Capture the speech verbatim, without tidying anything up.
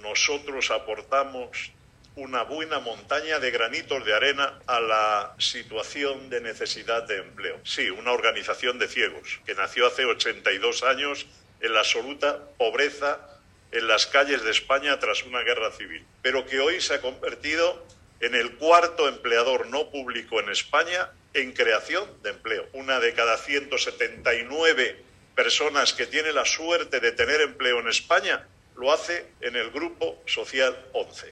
nosotros aportamos una buena montaña de granitos de arena a la situación de necesidad de empleo. Sí, una organización de ciegos que nació hace ochenta y dos años en la absoluta pobreza en las calles de España tras una guerra civil, pero que hoy se ha convertido en el cuarto empleador no público en España en creación de empleo. Una de cada ciento setenta y nueve personas que tiene la suerte de tener empleo en España lo hace en el Grupo Social once.